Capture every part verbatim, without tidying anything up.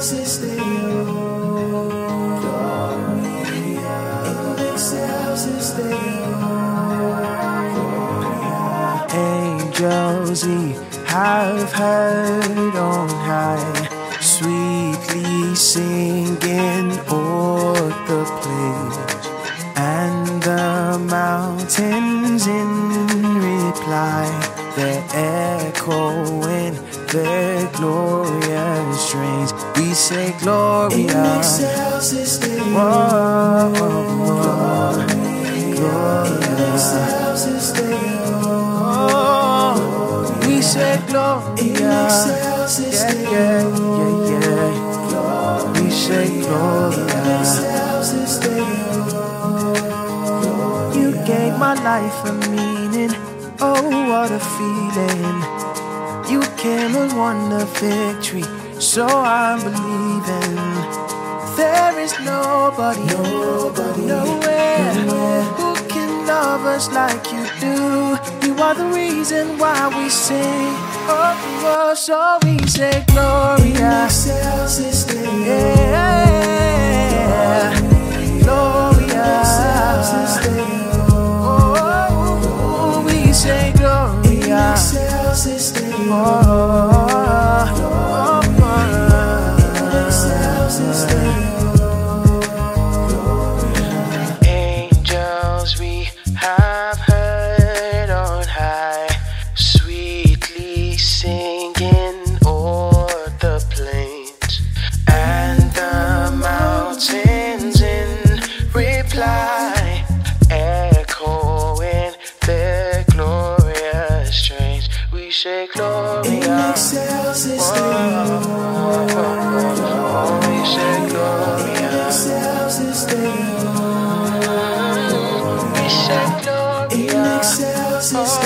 excelsis Deo, Gloria, in excelsis Deo, Gloria. Angels we have heard on high, sweetly singing o'er the place, and the mountains in reply, their echoing their glorious strains. We say Gloria in excelsis Deo, whoa, whoa, Gloria in excelsis Deo, oh, we say Gloria in excelsis Deo, yeah, yeah, yeah, yeah. We say Gloria in excelsis Deo. You gave my life a meaning, oh what a feeling. You came and won the victory, so I'm believing. There is nobody, nobody, nowhere, nowhere who can love us like you do. You are the reason why we sing, oh, oh, so we say Gloria in excelsis Deo, yeah, Gloria in excelsis Deo, oh, we say Gloria in excelsis Deo. Oh, oh, oh, oh. Angels we have heard on high, sweetly singing o'er the plains, and the mountains in reply, echoing their glorious strains. We say Gloria in excelsis Deo, oh, we say Gloria in excelsis Deo, we say Gloria in excelsis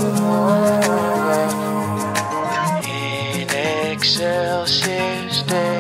Deo, in excelsis Deo.